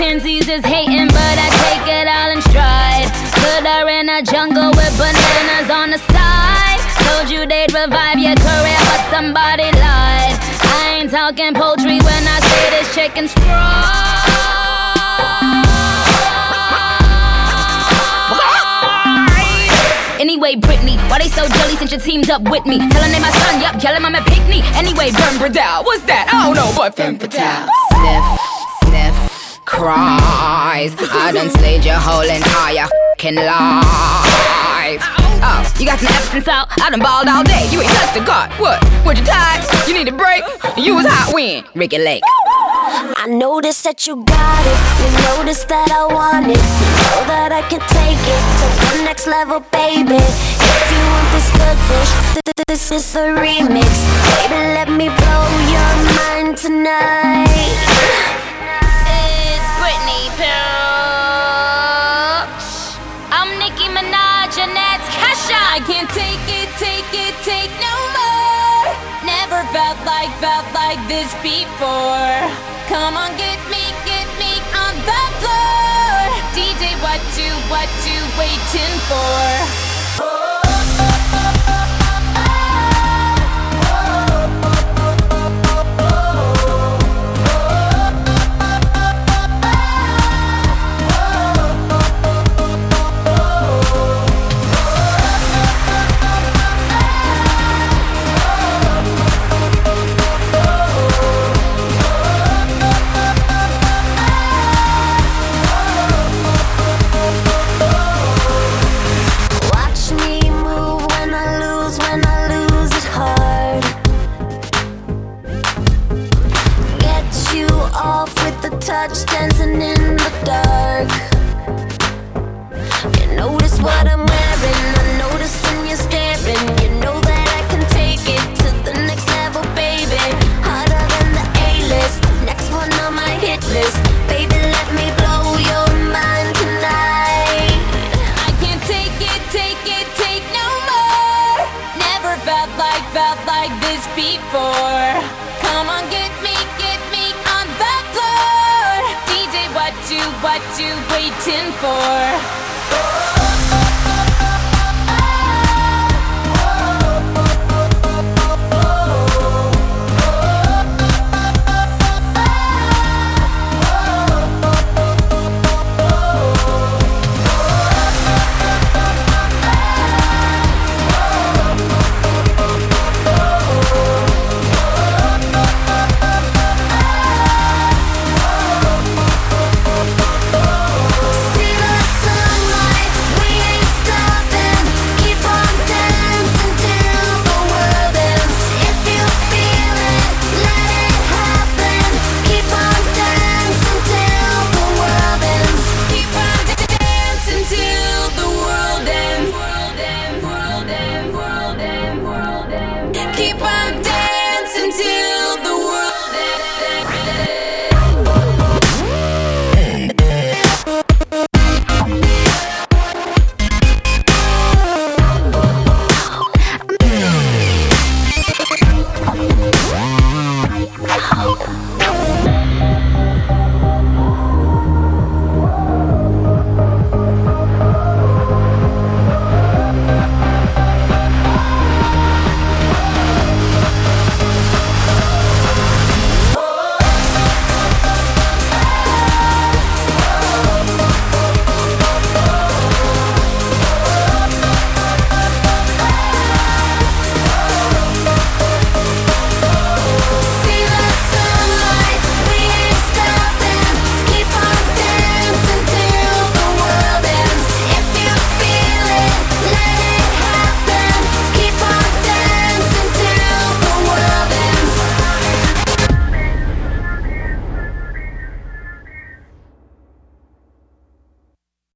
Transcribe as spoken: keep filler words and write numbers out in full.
Chimpanzees is hating, but I take it all in stride. Put her in a jungle with bananas on the side. Told you they'd revive your career, but somebody lied. I ain't talking poultry when I say this chicken's fried. Anyway, Britney, why they so jelly since you teamed up with me? Telling they my son, yup, yelling I'm a picnic. Anyway, Vern Bradell, what's that? I don't know, but Femme Fatale. Sniff, sniff, cries. I done slayed your whole entire f***ing life. Oh, you got some Epsom salt? I done balled all day. You ain't touched the cart. What? Were you tired? You need a break? You was hot when? Ricky Lake. I noticed that you got it. You noticed that I want it. You know that I can take it to the next level, baby. If you want this good dish, th- th- this is a remix. Baby, let me blow your mind tonight. It's Britney Pilch. I'm Nicki Minaj and that's Kesha. I can't take it, take it, take no more. Never felt like, felt like this before. Come on, get me, get me on the floor. D J, what you, what you waiting for? Touch dancing in the dark. You notice what I'm wearing. I notice when you're staring. You know that I can take it to the next level, baby. Harder than the A-list, next one on my hit list. Baby, let me blow your mind tonight. I can't take it, take it, take no more. Never felt like, felt like this before. Come on, get me, get me on the floor. What you, what you waiting for?